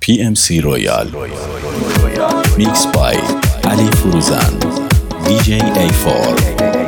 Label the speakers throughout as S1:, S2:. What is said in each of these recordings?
S1: PMC رویال میکس بای علی فروزان DJ A4.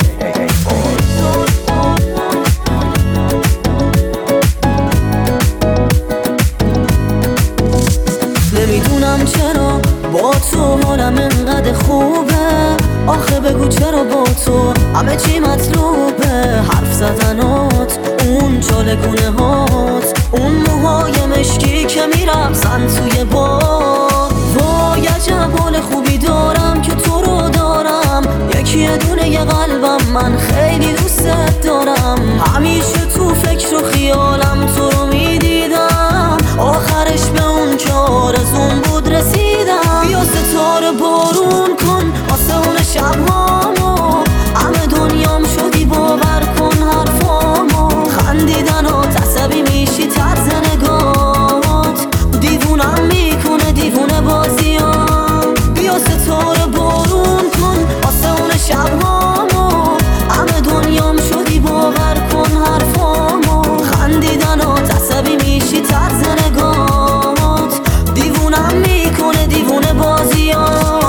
S2: نمیدونم چرا با تو حالم انقدر خوبه، آخه بگو چرا با تو همه چی مطلوبه. حرف زدنات، اون چالگونه هات، اون موهای مشکی که میرقصن توی باد. وای عجب حال خوبی دارم که تو رو دارم، یکی دونه یه قلبم، من خیلی دوستت دارم. همیشه تو فکر و خیالم تو رو میدیدم، آخرش به اون که آرزون بود رسیدم. بیا ستاره بارون کن آسمون شبهامو، همه دنیام شدی باور کن حرفامو. خندیدنات عصبی میشی طرز نگات، دیوونم میکنه دیوونه بازیام. بیا ستاره بارون کن آسمون شبهامو، همه دنیام شدی باور کن حرفامو. خندیدنات عصبی میشی طرز نگات، دیوونم میکنه دیوونه بازیام.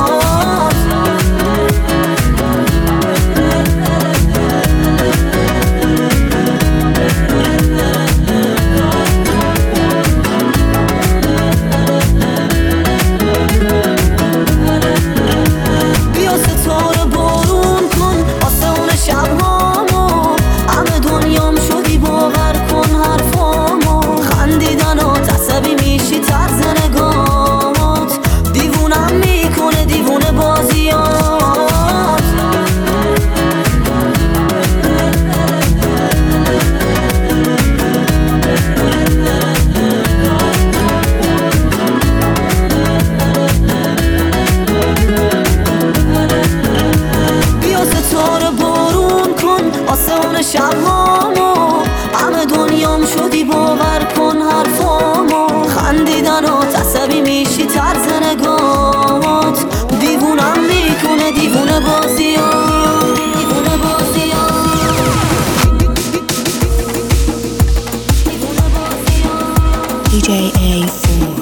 S2: شبهامو، همه دنیام شدی باور کن حرفامو. خندیدنات عصبی میشی طرز نگات، دیوونم میکنه دیوونه بازیام، دیوونه بازیام، دیوونه بازیام.
S3: DJ A4.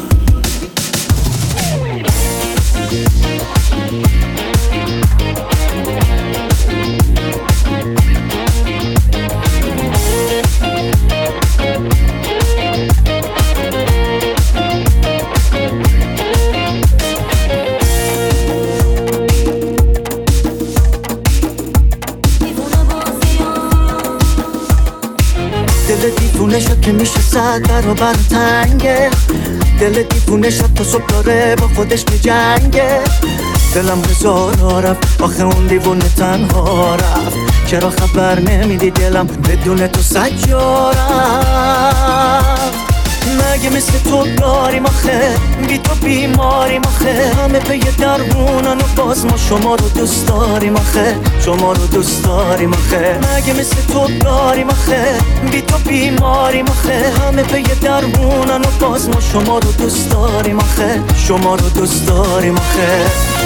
S4: دل دیوونه شد که میشه 100 برابر تنگه. دل دیوونه شد تا صبح داره با خودش میجنگه. دلم هزارا رفت آخه اون دیوونه تنها رفت. چرا خبر نمیدی دلم بدون تو سجا رفت. مگه مثل تو داریم آخه، بی تو بیماریم آخه. همه به یه درمونن و باز ما شما رو دوست داریم آخه، شما رو دوست داریم آخه. مگه مثل تو داریم آخه، بی تو بیماریم آخه. همه به یه درمونن و باز ما شما رو دوست داریم آخه، شما رو دوست داریم آخه.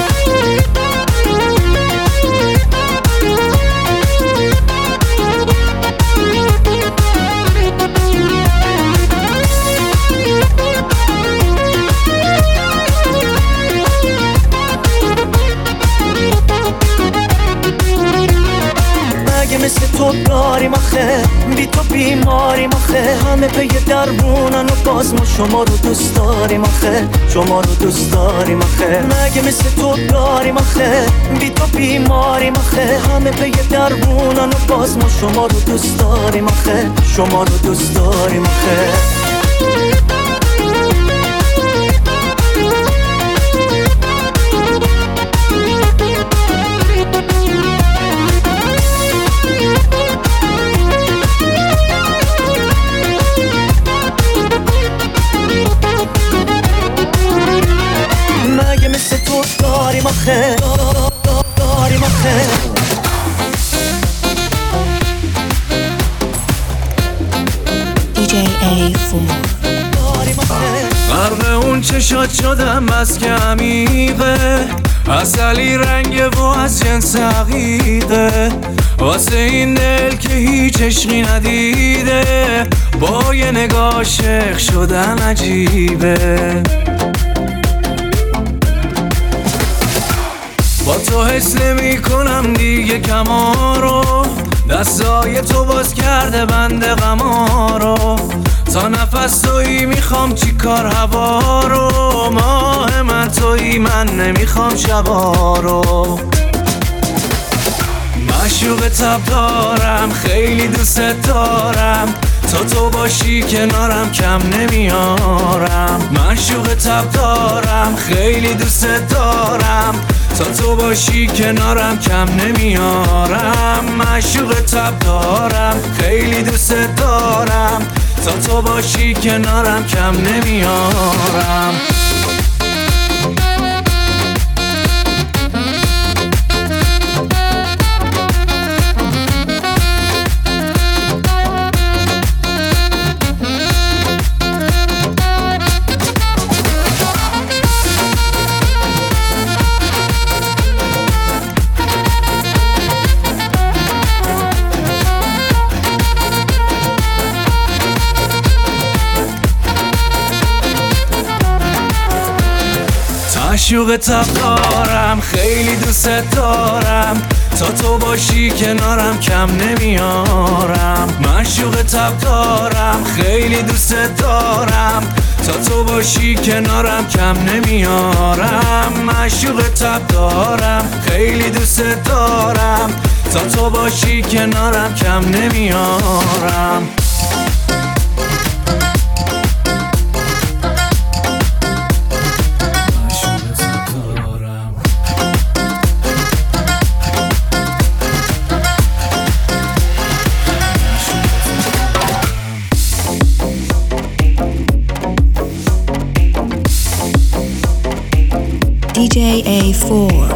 S4: مثل تو داریم آخه، بی تو بیماریم آخه. همه به یه درمونن و باز ما شما رو دوست داریم آخه، شما رو دوست داریم آخه. مگه مثل تو داریم آخه، بی تو بیماریم آخه. همه به یه درمونن و باز ما شما رو دوست داریم آخه، شما رو دوست داریم آخه. مگه مثل تو داریم آخه، داریم آخه.
S3: DJ A4.
S5: غرق اون چشات شدم بس که عمیقه، عسلی رنگه و از جنس عقیقه. واسه این دل که هیچ عشقی ندیده، با یه نگاه عاشق شدن عجیبه. حس نمی کنم دیگه کمارو، دستای تو باز کرده بند غمارو، تا نفس تویی میخوام چی کار هوا رو، ماه من تویی من نمیخوام شبا رو. معشوق تب دارم خیلی دوست دارم، تا تو باشی کنارم کم نمیارم. معشوق تب دارم خیلی دوست دارم، تا تو باشی کنارم کم نمیارم. معشوق تب دارم خیلی دوست دارم، تا تو باشی کنارم کم نمیارم. معشوق تب دارم خیلی دوست دارم، تا تو باشی کنارم کم نمیارم. معشوق تب دارم خیلی دوست دارم، تا تو باشی کنارم کم نمیارم. معشوق تب دارم خیلی دوست دارم، تا تو باشی کنارم کم نمیارم.
S3: DJ A4.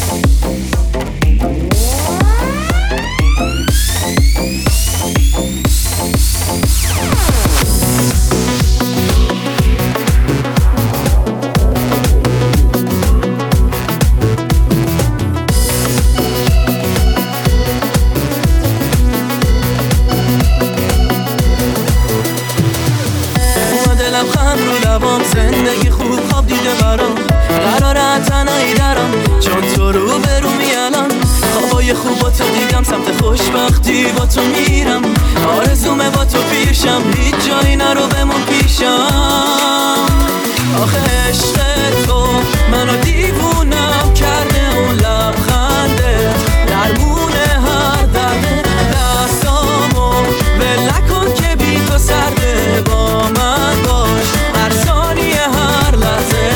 S2: دلم خم رو لبام، زندگی خوب خواب دیده برام، قراره تنهایی درم چون تو رو برو میالم. خوابای خوب با تو دیدم، سمت خوشبختی با تو میرم، آرزومه با تو پیشم، هیچ جایی نرو بمون پیشم. آخه عشق تو منو دیوونم کرده، اون لبخنده درمونه هر درده، دستامو ول نکن که بی تو سرده، با من باش هر ثانیه هر لحظه.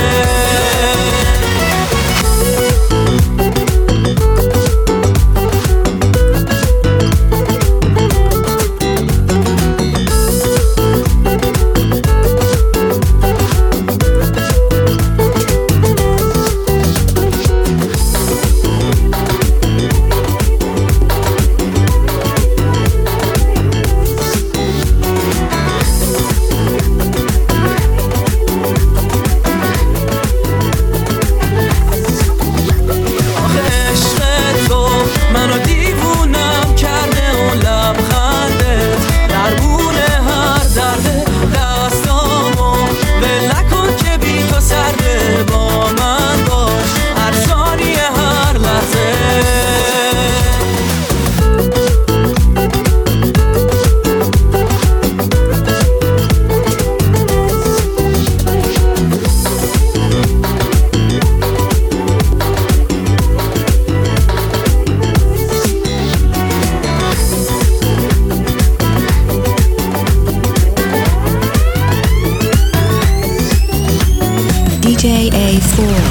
S3: DJ A4.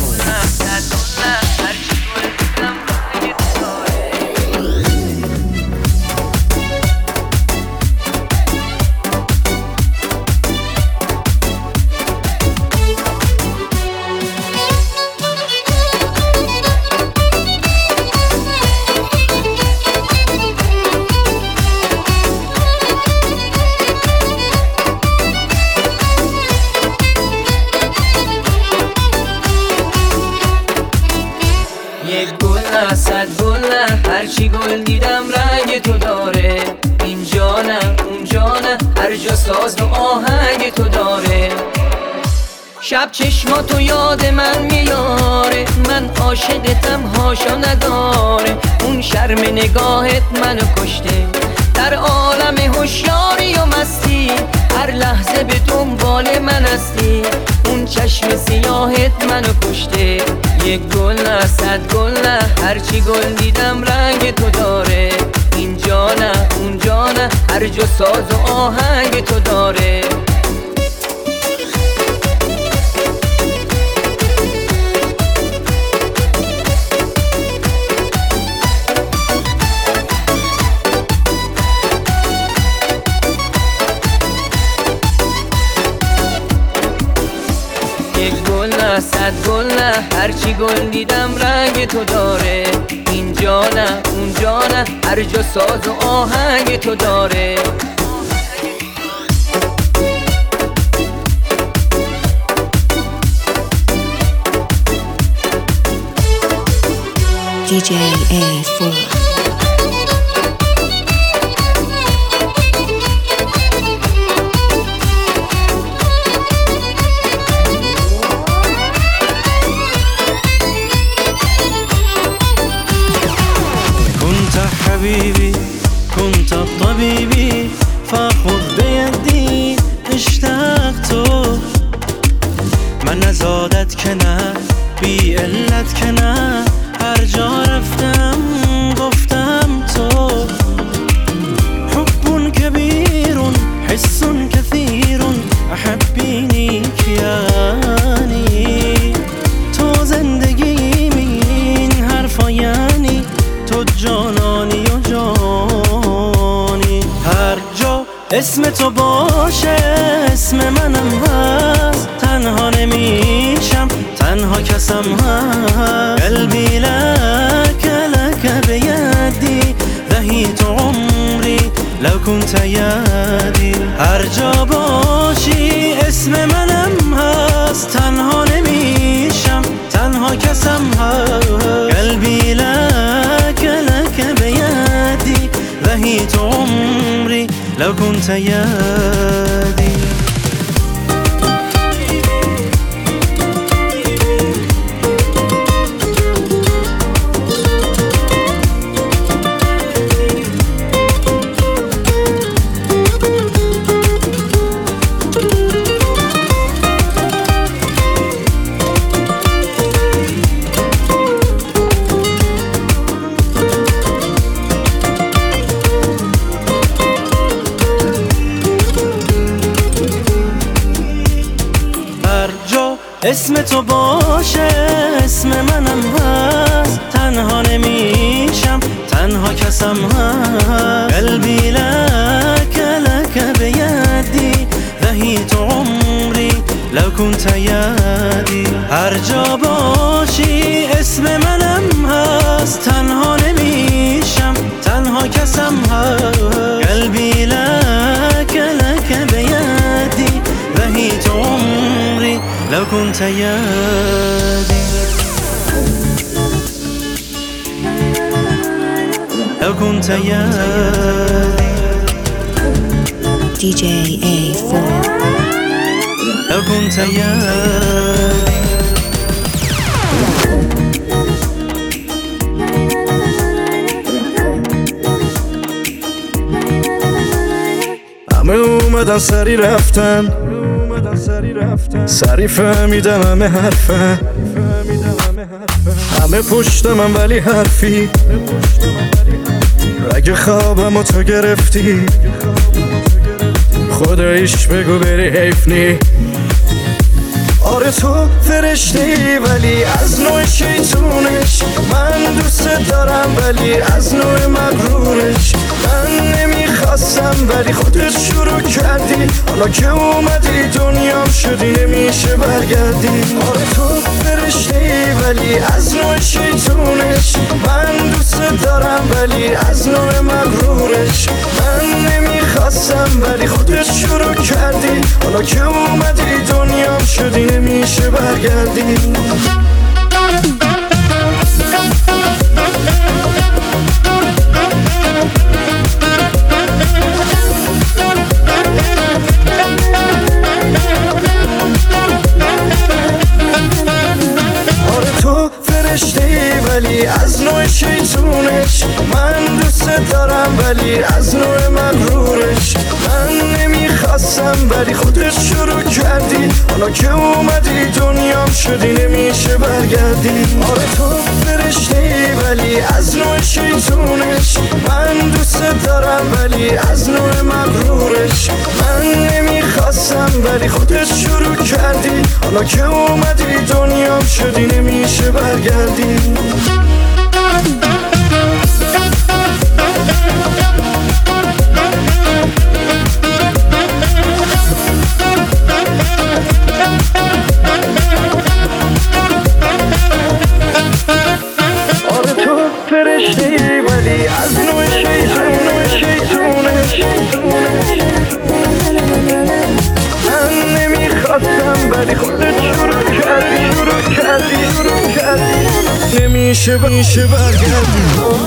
S6: صد گل نه، هرچی گل دیدم رنگ تو داره، اینجا نه اونجا نه، هر جا ساز و آهنگ تو داره. شب چشماتو یاد من میاره، من عاشقتم هاشا نداره. اون شرم نگاهت منو کشته، در عالم هوشیاری و مستی هر لحظه به دنبال من هستی. اون چشم سیاهت منو کشته، یک گل نه صد گل نه، هرچی گل دیدم رنگ تو داره. اینجا نه اونجا نه، هر جا ساز و آهنگ تو داره. یک گل نه صد گل نه، هرچی گل دیدم رنگ تو داره. اینجا نه اونجا نه، هر جا ساز و آهنگ تو داره.
S3: DJ A4.
S7: حبيبي كنت طبيبي فخذ بيدي اشتقت. من نزادت که نه بی علت که نه، هر جا رفتم گفتم تو. حب كبير حس كثير احبيني كياني. تو زندگی این حرفا یعنی تو جانانی و جانی. هر جا اسم تو باشه اسم منم هست، تنها نمیشم تنها کسم هست. قلبی لك لك بیدی دهیت عمری لو كنت یدی. هر جا باشی اسم منم هست، تنها نمیشم تنها کسم هست. قلبی لك لك بیدی دهیت عمری لو كنت یدی. اسم تو باشه اسم منم هست، تنها نمیشم تنها کسم هست. قلبی لك لك بیدی دهیت عمری لو كنت یدی. هر جا باشی اسم منم هست، تنها نمیشم تنها کسم هست. قلبی لك لك بیدی دهیت عمری لو كنت يدي لو كنت يدي.
S3: DJ A4.
S7: لو كنت يدي.
S4: همه اومدن سری رفتن، سری فهمیدم همه حرفن. همه پشت من ولی حرفی، اگه خوابم و تو گرفتی خداییش بگو بری حیف نی. آره تو فرشتی ولی از نوع شیطونش، من دوست دارم ولی از نوع مغرورش. من نمیخواستم ولی خودت شروع کردی، حالا که اومدی دنیام شدی نمیشه برگردی. آره تو فرشتی ولی از نوع شیطونش، من دوست دارم ولی از نوع مغرورش. من نمیخواستم ولی خودت شروع کردی، حالا که اومدی دنیام شدی نمیشه برگردی.
S8: نوع شیطونش. من دوست دارم ولی از نوع مغرورش. من نمیخواستم ولی خودت شروع کردی. حالا که اومدی دنیام شدی نمیشه برگردی. آره تو فرشته‌ای ولی از نوع شیطونش. من دوست دارم ولی از نوع مغرورش. من نمیخواستم ولی خودت شروع کردی. حالا که اومدی دنیام شدی نمیشه برگردی. آره تو فرشته‌ای ولی از نوع شیطونش. من نمیخواستم ولی خودت شروع کردی. نمیشه برگردی.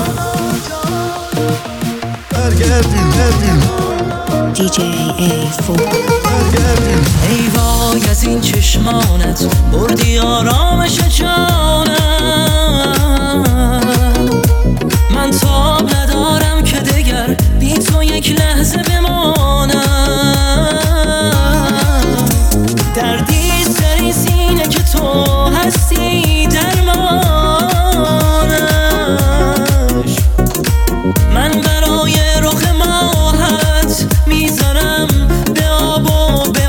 S3: DJ A4.
S7: ای وای از این چشمانت بردی آرامش جانم. من تاب ندارم که دگر بی تو یک لحظه بمانم. دردی سری سینه که تو هستی درمانش. من برای رخ ماهت میزنم به آب و به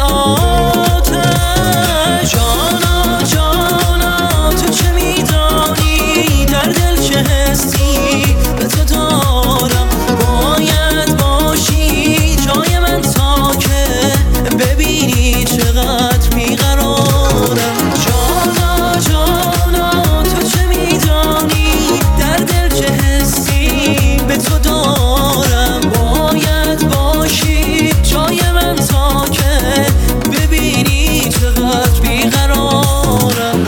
S7: آتش. جانا جانا تو چه میدانی در دل چه حسی به تو دارم. باید باشی جای من تا که ببینی چقدر بیقرارم. جانا جانا تو چه میدانی در دل چه حسی به تو دارم. باید باشی جای من تا که ببینی چقدر بیقرارم.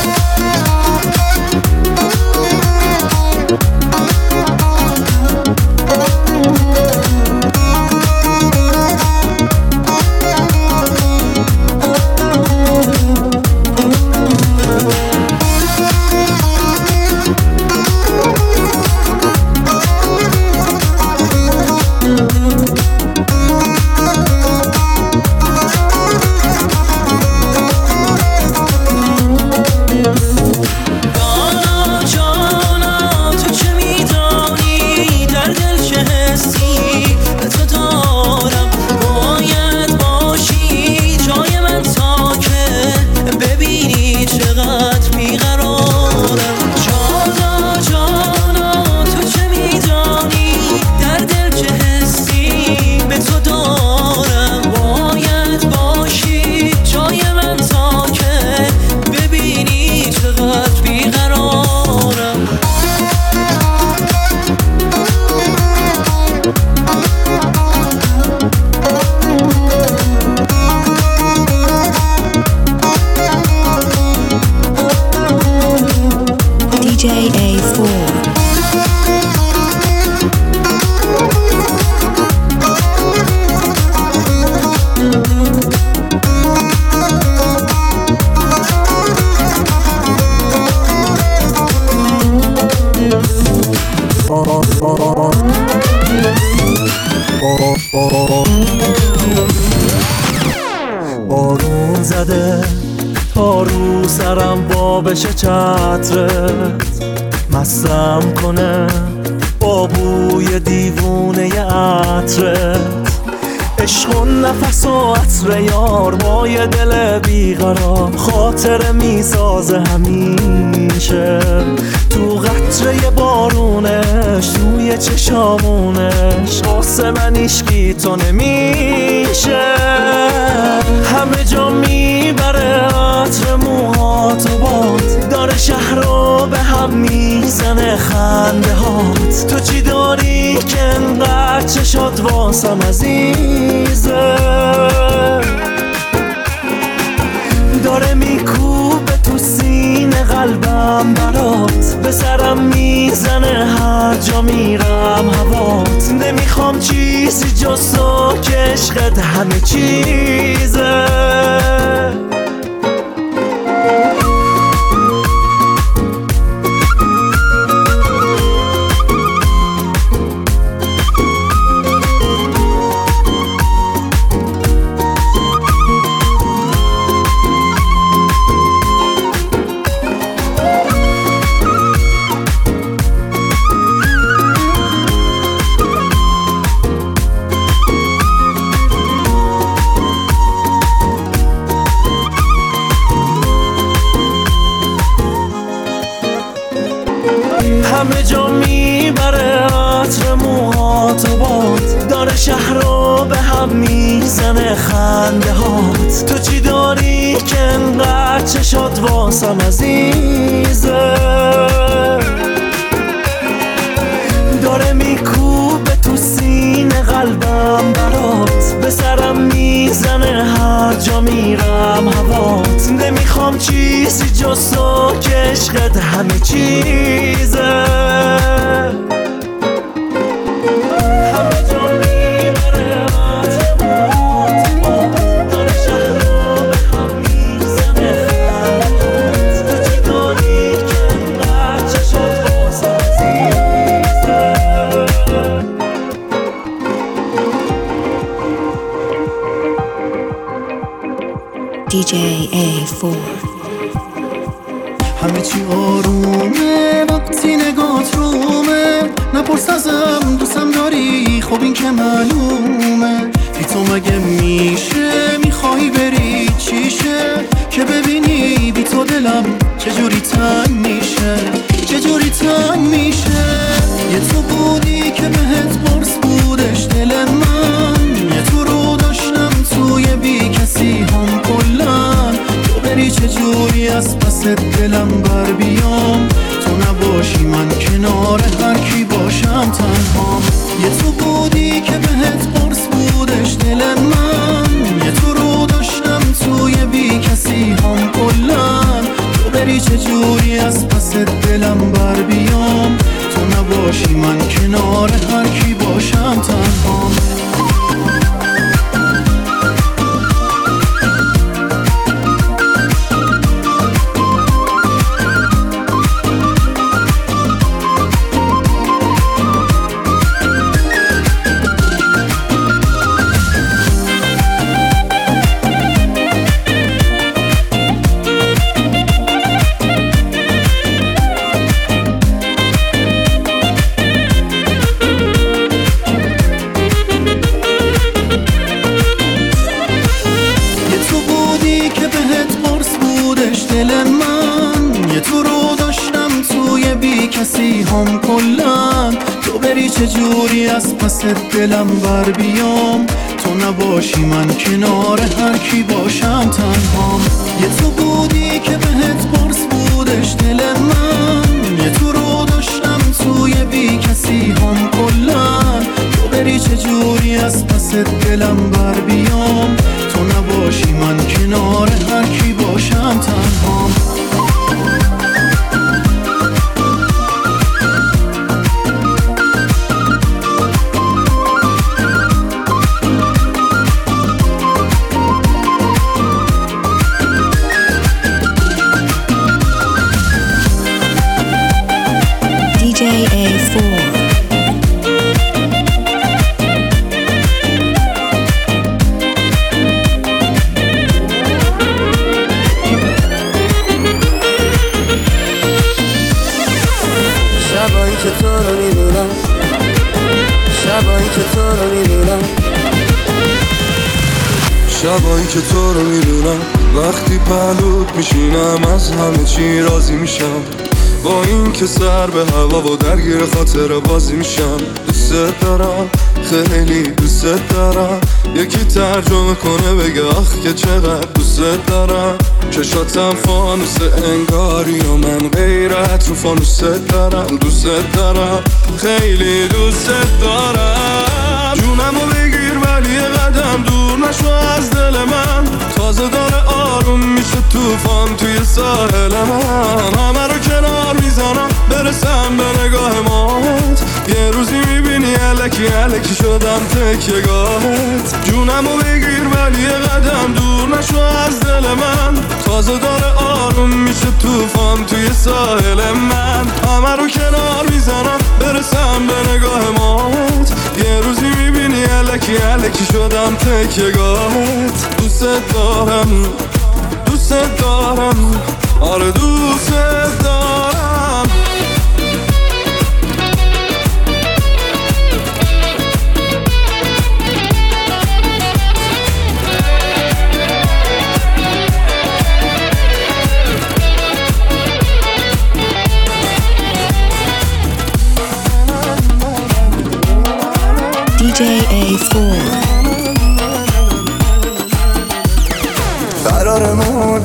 S7: جانا جانا تو چه میدانی در دل چه حسی به تو دارم. باید باشی جای من تا که ببینی چقدر بیقرارم. جانا جانا تو چه میدانی در دل چه حسی به تو دارم. باید باشی جای من تا که ببینی چقدر بیقرارم.
S3: DJ A4.
S7: بارون زده تا رو سرم بابش چترت. مستم کنه با بوی دیوونه عطرت. عشق و نفس و عطر یار با یه دل بیقرار. خاطر میسازه همیشه تو قطره بارونش، توی چشامونش. واسه من عشقی تو نمیشه. همه جا میبره عطر موهات و باد. داره شهر رو به هم میزنه خنده هات. تو چی داری که انقدر چشات واسم عزیزه؟ داره میکوبه تو سینه قلبم برات. به سرم میزنه هر جا میرم هوات. نمیخوام چیزی جز تو که عشقت همه چیزه. همه جا میبره عطر موهات و باد، داره شهر رو به هم میزنه خنده هات. تو چی داری که انقدر چشات واسم عزیزه، داره میکوبه تو سینه قلبم برات، به سرم میزنه هر جا میرم هوات. نمیخوام چیزی جز تو که عشقت همه چیزه.
S3: DJ A4.
S9: همه چی آرومه وقتی نگات رومه، نپرس ازم دوستم داری خب این که معلومه. بی تو مگه میشه میخوای بری چیشه، که ببینی بی تو دلم چجوری تنگ میشه، چجوری تنگ میشه. یه تو بودی که بهت برس بودش دل من، یه تو رو داشتم توی بی کسی هم کلن. تو بری چجوری از پس دلم بر بیام، تو نباشی من کنار هر کی باشم تنهام. یه تو بودی که بهت برس بودش دل من، یه تو رو داشتم توی بی کسی هم کلن. تو بری چجوری از پس دلم بر بیام، تو نباشی من کنار هر کی باشم تنهام. چجوری از پس دلم بر بیام، تو نباشی من کنار هر کی باشم تنهام. یه تو بودی که بهت برس بودش دل من، یه تو رو داشتم توی بی کسی هم کلن. تو بری چجوری از پس دلم بر بیام، تو نباشی من کنار هر کی باشم تنهام.
S3: DJ A4.
S10: شبایی که تو رو میبینم، شبایی که تو رو میبینم،
S8: شبایی که تو رو میبینم، وقتی پهلوت میشینم از همه چی راضی میشم. با این که سر به هوا و درگیر خاطر بازی میشم. دوست دارم خیلی دوست دارم، یکی ترجمه کنه بگه آخ که چقدر دوست دارم. چشاتم فانوس انگاری و من غیرت رو فانوست دارم. دوست دارم خیلی دوست دارم، جونمو بگیر ولی قدم دور نشو از دل من. تازه داره آروم میشه توفان توی ساحل من. همه رو کنار میزنم برسم به نگاه ماهت، یه روزی میبینی الکی الکی شدم تکیه‌گاهت. جونمو بگیر ولی قدم دور نشو از دل من. تازه داره آروم میشه توفان توی ساحل من. همه رو کنار میزنم برسم به نگاه ماهت، یه روزی میبینی الکی الکی شدم تکیه‌گاهت. دوست دارم دوست دارم، آره دوست دارم.
S3: DJ A4.
S8: قرارمون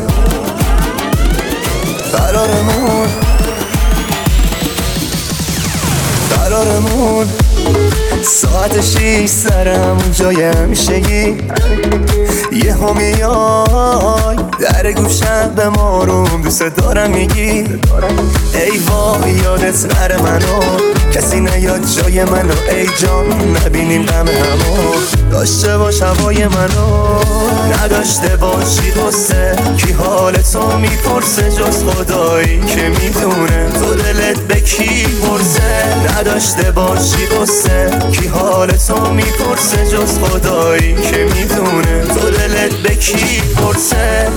S8: ساعت 6 سرم جای همیشگی یه همیای در گوشم به ماروم دوست دارم میگی ای وای یادت نره منو کسی نیاد جای منو ای جان نبینیم غم همو داشته باش هوای منو نداشته باشی قصه کی حال تو میپرسه جز خدایی که میدونه تو دلت به کی پرسه نداشته باشی قصه کی حال تو میپرسه جز خدایی که میدونه تو دلت به کی پرسه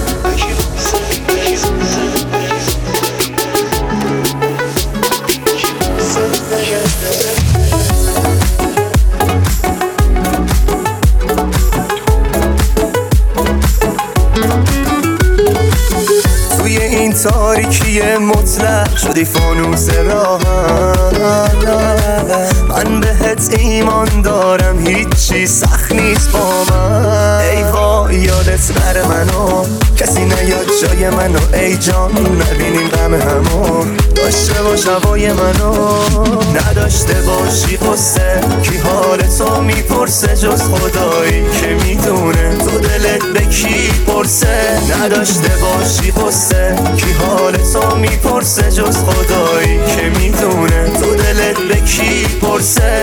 S8: توی این تاریکی مطلق شدی فانوس راهم من بهت ایمان دارم هیچی سخت نیست با من ای وای یادت نره منو کسی نیاد جای منو ای جان نبینیم غم همو داشته باش هوای منو نداشته باشی قصه کی حال تو میپرسه جز خدایی که میدونه تو دلت به کی پرسه نداشته باشی قصه کی حال تو میپرسه جز خدایی که میدونه تو دلت به کی پرسه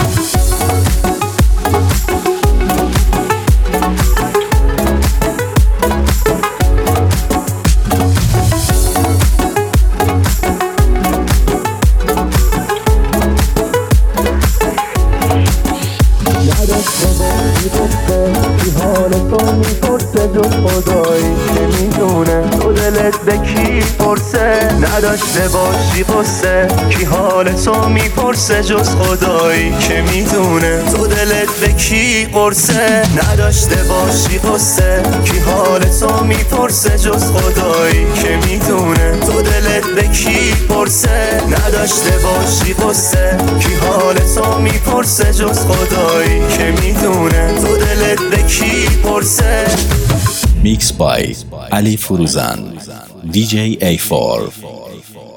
S8: نداشته باشی قصه کی حال تو میپرسه جز خدایی که میدونه تو دلت به کی قرصه نداشته باشی قصه کی حال تو میپرسه جز خدایی که میدونه تو دلت به کی پرسه نداشته باشی قصه کی حال تو میپرسه جز خدایی که میدونه تو دلت به کی پرسه
S1: Mixed by Ali Furuzan, DJ A4.